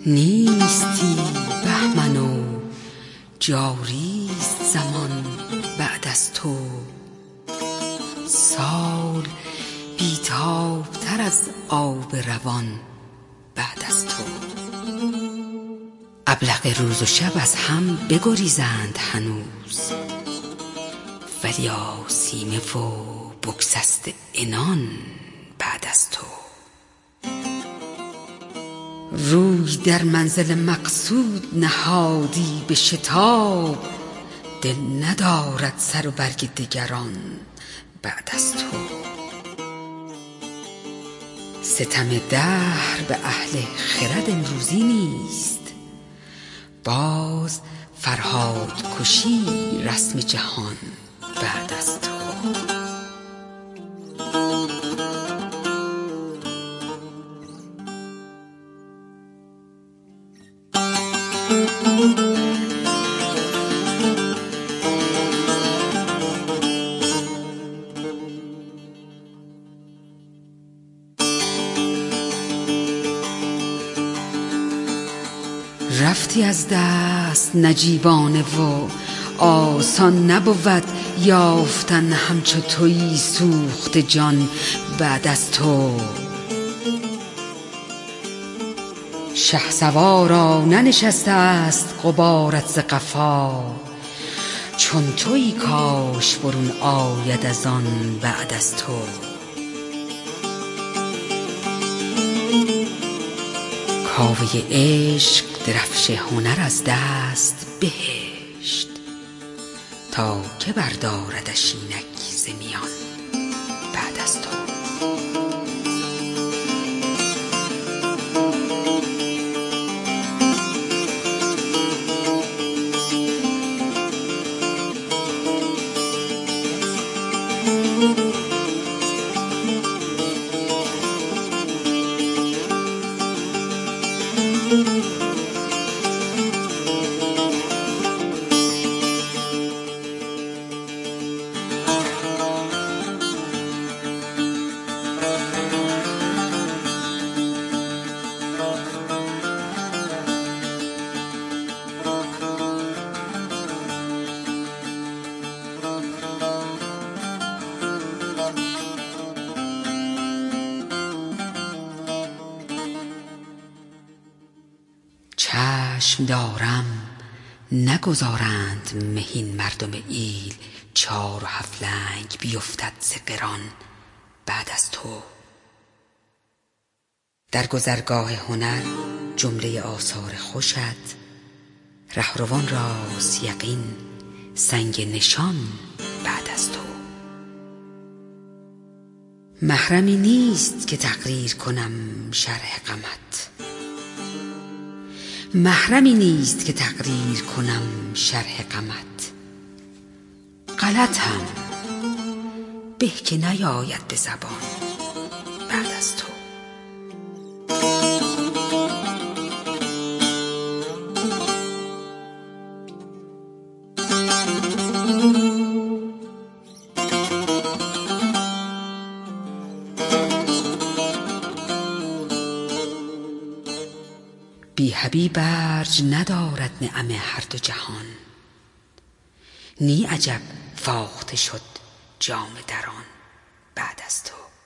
نیستی بهمن و جاریست زمان بعد از تو، سال بیتاب‌تر از آب روان بعد از تو. ابلق روز و شب از هم بگریزند هنوز، ولی آسیمه و بگسسته عنان بعد از تو. روی در منزل مقصود نهادی به شتاب، دل ندارد سر و برگ دگران بعد از تو. ستم دهر به اهل خرد امروزی نیست، باز فرهاد کشی رسم جهان بعد از تو. رفتی از دست نجیبانه و آسان نبود یافتن همچو تویی سوخت جان بعد از تو. شهسوارا ننشسته است غبارت ز قفا، چون تویی کاش برون آید از آن بعد از تو. کاوه عشق درفش هنر از دست بهشت، تا که برداردش اینک ز میان بعد از تو. چشم دارم نگذارند مهین مردم ایل، 4 و 7 لنگ بیفتد ز قران بعد از تو. در گذرگاه هنر جمله آثار خوشت، رهروان راست یقین سنگ نشان بعد از تو. محرمی نیست که تقریر کنم شرح غمت، محرمی نیست که تقریر کنم شرح غمت. غلطم به که نیاید به زبان بعد از تو. بی حبیب ارج ندارد نعم هر دو جهان، نی عجب فاخته شد جام دران بعد از تو.